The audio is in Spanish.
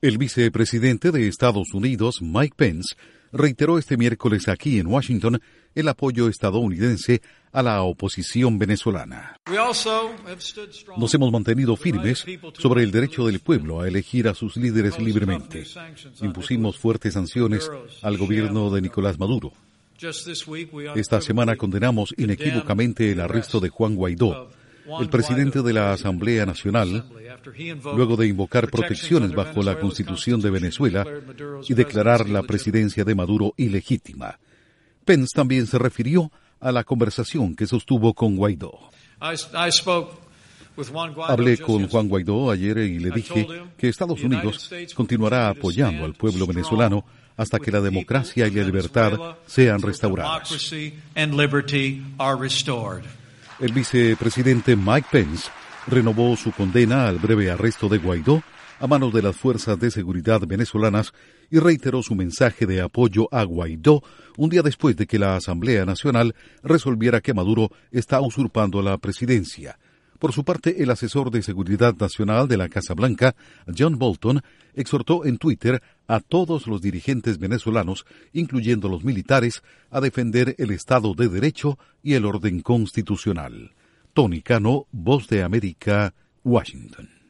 El vicepresidente de Estados Unidos, Mike Pence, reiteró este miércoles aquí en Washington el apoyo estadounidense a la oposición venezolana. Nos hemos mantenido firmes sobre el derecho del pueblo a elegir a sus líderes libremente. Impusimos fuertes sanciones al gobierno de Nicolás Maduro. Esta semana condenamos inequívocamente el arresto de Juan Guaidó, el presidente de la Asamblea Nacional, luego de invocar protecciones bajo la Constitución de Venezuela y declarar la presidencia de Maduro ilegítima. Pence también se refirió a la conversación que sostuvo con Guaidó. Hablé con Juan Guaidó ayer y le dije que Estados Unidos continuará apoyando al pueblo venezolano hasta que la democracia y la libertad sean restauradas. El vicepresidente Mike Pence renovó su condena al breve arresto de Guaidó a manos de las fuerzas de seguridad venezolanas y reiteró su mensaje de apoyo a Guaidó un día después de que la Asamblea Nacional resolviera que Maduro está usurpando la presidencia. Por su parte, el asesor de Seguridad Nacional de la Casa Blanca, John Bolton, exhortó en Twitter a todos los dirigentes venezolanos, incluyendo los militares, a defender el Estado de Derecho y el orden constitucional. Tony Cano, Voz de América, Washington.